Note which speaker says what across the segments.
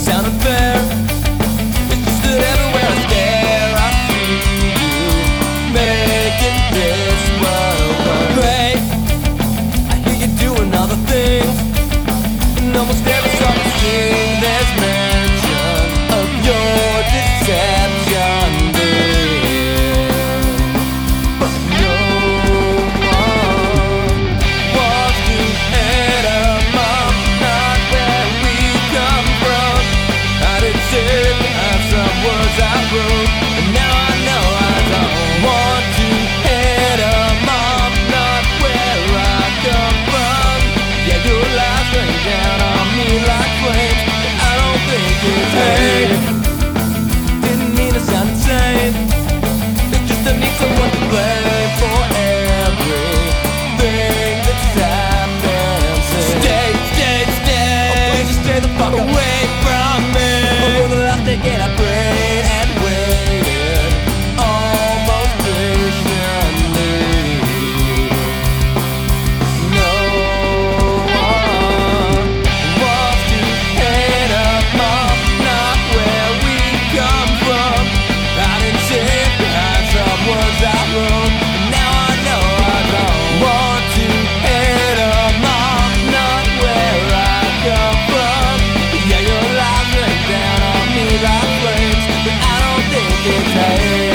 Speaker 1: sound unfair. It's just that everywhere I stare, I see you making this world great. I hear you doing other things, and almost every song you sing, there's mention of your deception, dear. But no one wants to head them up, not where we come from. I didn't say to have some words I wrote, and now I know I don't want to head them up, not where I come from. Yeah, your lies rain down on me like flames, but I don't think it's hate. Didn't mean to sound insane. It's just I need someone to blame for everything that's happened. Stay, stay, stay. Oh, please just stay the fuck away from me. For the last decade I prayed and waited, almost patiently. No one wants to hate up up, not where we come from. I didn't say behind some words I wrote, and now I know I don't want to hate up up, not where I come from. Yeah, your lies rain down on me like flames, but I don't think it's hate.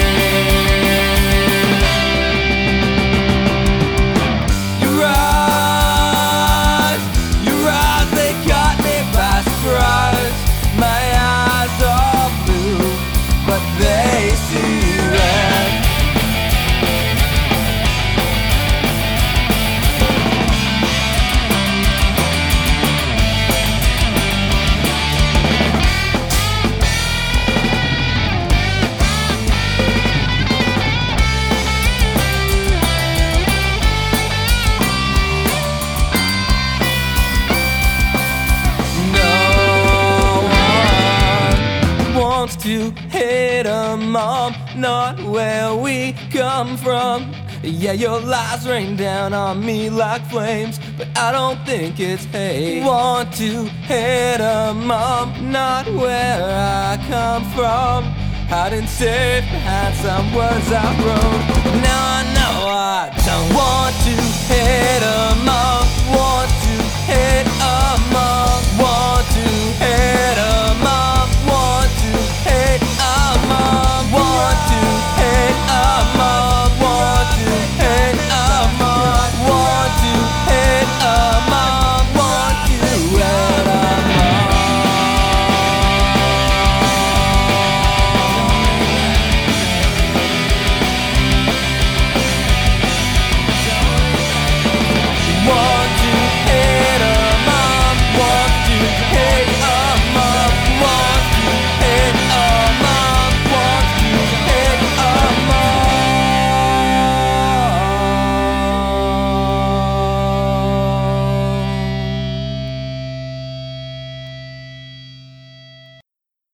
Speaker 1: Your eyes, they caught me by surprise. My eyes are blue, but they see red. To hit 'em up, not where we come from. Yeah, your lies rain down on me like flames, but I don't think it's hate. Want to hit 'em up, not where I come from. Hiding safe behind some words I wrote. Now I know